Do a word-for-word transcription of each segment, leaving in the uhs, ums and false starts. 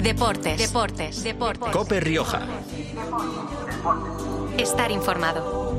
Deportes. Deportes. Deportes. COPE Rioja. Estar informado.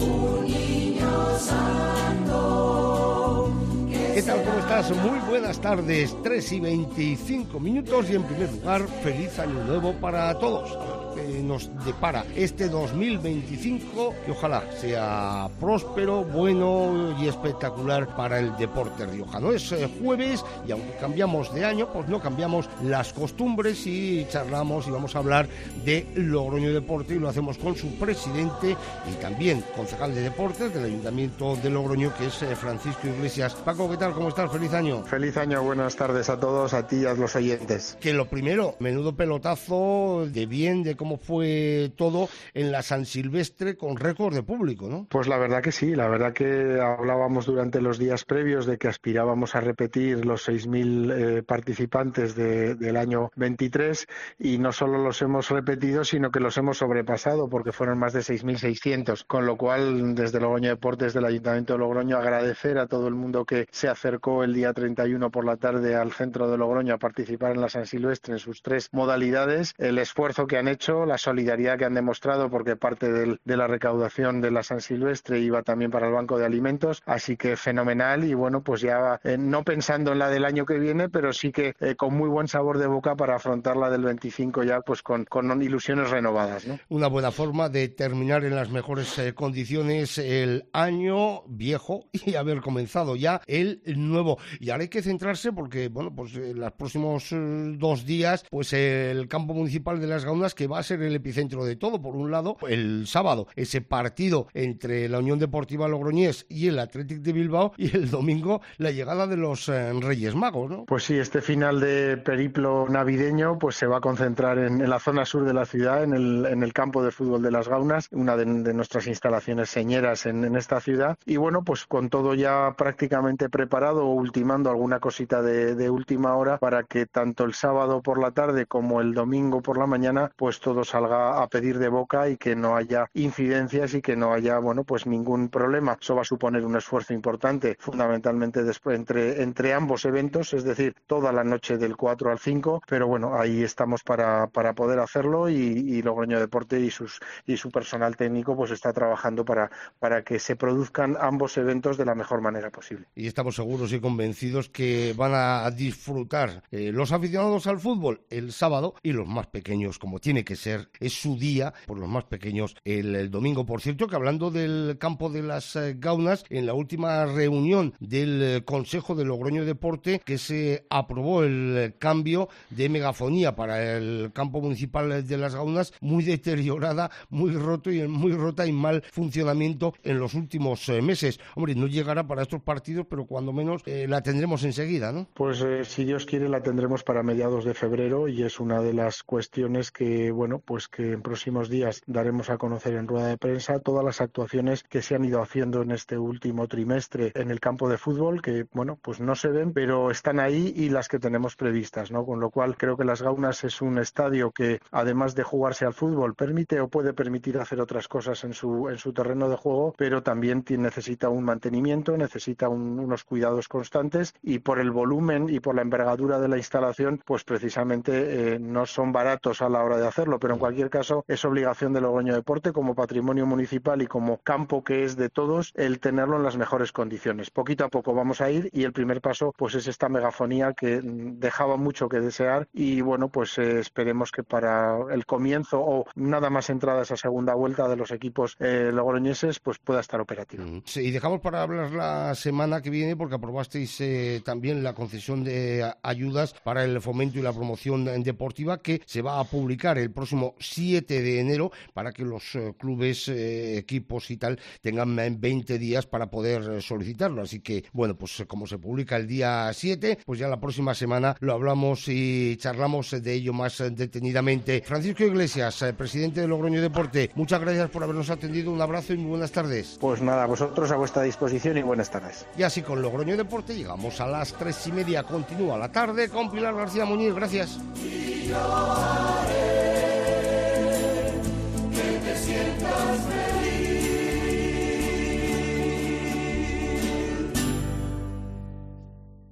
¿Qué tal? ¿Cómo estás? Muy buenas tardes, tres y veinticinco minutos y en primer lugar, feliz año nuevo para todos. Eh, nos depara este dos mil veinticinco que ojalá sea próspero, bueno y espectacular para el deporte riojano. Es eh, jueves y aunque cambiamos de año, pues no cambiamos las costumbres y charlamos y vamos a hablar de Logroño Deporte y lo hacemos con su presidente y también concejal de deportes del Ayuntamiento de Logroño, que es eh, Francisco Iglesias. Paco, ¿qué tal? ¿Cómo estás? Feliz año. Feliz año, buenas tardes a todos, a ti y a los oyentes. Que lo primero, menudo pelotazo de bien, de cómo fue todo en la San Silvestre con récord de público, ¿no? Pues la verdad que sí, la verdad que hablábamos durante los días previos de que aspirábamos a repetir los seis mil eh, participantes de, del año veintitrés y no solo los hemos repetido, sino que los hemos sobrepasado porque fueron más de seis mil seiscientos, con lo cual desde Logroño Deportes del Ayuntamiento de Logroño agradecer a todo el mundo que se acercó el día treinta y uno por la tarde al centro de Logroño a participar en la San Silvestre en sus tres modalidades, el esfuerzo que han hecho, la solidaridad que han demostrado, porque parte del, de la recaudación de la San Silvestre iba también para el Banco de Alimentos, así que fenomenal y bueno, pues ya eh, no pensando en la del año que viene, pero sí que eh, con muy buen sabor de boca para afrontar la del veinticinco ya pues con, con ilusiones renovadas, ¿no? Una buena forma de terminar en las mejores eh, condiciones el año viejo y haber comenzado ya el nuevo. Y ahora hay que centrarse porque, bueno, pues en los próximos eh, dos días, pues el campo municipal de Las Gaunas, que va a ser el epicentro de todo. Por un lado, el sábado, ese partido entre la Unión Deportiva Logroñés y el Athletic de Bilbao, y el domingo, la llegada de los eh, Reyes Magos, ¿no? Pues sí, este final de periplo navideño pues se va a concentrar en, en la zona sur de la ciudad, en el, en el campo de fútbol de Las Gaunas, una de, de nuestras instalaciones señeras en, en esta ciudad. Y bueno, pues con todo ya prácticamente preparado o ultimando alguna cosita de, de última hora para que tanto el sábado por la tarde como el domingo por la mañana pues todo salga a pedir de boca y que no haya incidencias y que no haya, bueno, pues ningún problema. Eso va a suponer un esfuerzo importante, fundamentalmente después entre, entre ambos eventos, es decir, toda la noche del cuatro al cinco, pero bueno, ahí estamos para, para poder hacerlo y, y Logroño Deporte y sus y su personal técnico pues está trabajando para, para que se produzcan ambos eventos de la mejor manera posible. Y estamos seguros y convencidos que van a disfrutar eh, los aficionados al fútbol el sábado y los más pequeños, como tiene que ser, es su día, por los más pequeños, el, el domingo. Por cierto, que hablando del campo de Las eh, Gaunas, en la última reunión del eh, Consejo de Logroño Deporte, que se aprobó el eh, cambio de megafonía para el campo municipal de Las Gaunas, muy deteriorada, muy roto y muy rota y mal funcionamiento en los últimos eh, meses. Hombre, no llegará para estos partidos, pero cuando menos eh, la tendremos enseguida, ¿no? Pues eh, si Dios quiere la tendremos para mediados de febrero y es una de las cuestiones que, bueno, pues que en próximos días daremos a conocer en rueda de prensa todas las actuaciones que se han ido haciendo en este último trimestre en el campo de fútbol, que, bueno, pues no se ven, pero están ahí y las que tenemos previstas, ¿no? Con lo cual creo que Las Gaunas es un estadio que, además de jugarse al fútbol, permite o puede permitir hacer otras cosas en su, en su terreno de juego, pero también tiene, necesita un mantenimiento, necesita un, unos cuidados constantes y por el volumen y por la envergadura de la instalación, pues precisamente eh, no son baratos a la hora de hacerlo, pero en cualquier caso es obligación de Logroño Deporte como patrimonio municipal y como campo que es de todos el tenerlo en las mejores condiciones. Poquito a poco vamos a ir y el primer paso pues es esta megafonía que dejaba mucho que desear y bueno, pues eh, esperemos que para el comienzo o nada más entrada a esa segunda vuelta de los equipos eh, logroñeses pues pueda estar operativo. Sí, y dejamos para hablar la semana que viene porque aprobasteis eh, también la concesión de ayudas para el fomento y la promoción deportiva que se va a publicar el próximo siete de enero para que los eh, clubes, eh, equipos y tal tengan veinte días para poder solicitarlo. Así que, bueno, pues como se publica el día siete, pues ya la próxima semana lo hablamos y charlamos de ello más detenidamente. Francisco Iglesias, eh, presidente de Logroño Deporte, muchas gracias por habernos atendido. Un abrazo y muy buenas tardes. Pues nada, vosotros a vuestra disposición y buenas tardes. Y así con Logroño Deporte llegamos a las tres y media. Continúa la tarde con Pilar García Muñiz. Gracias.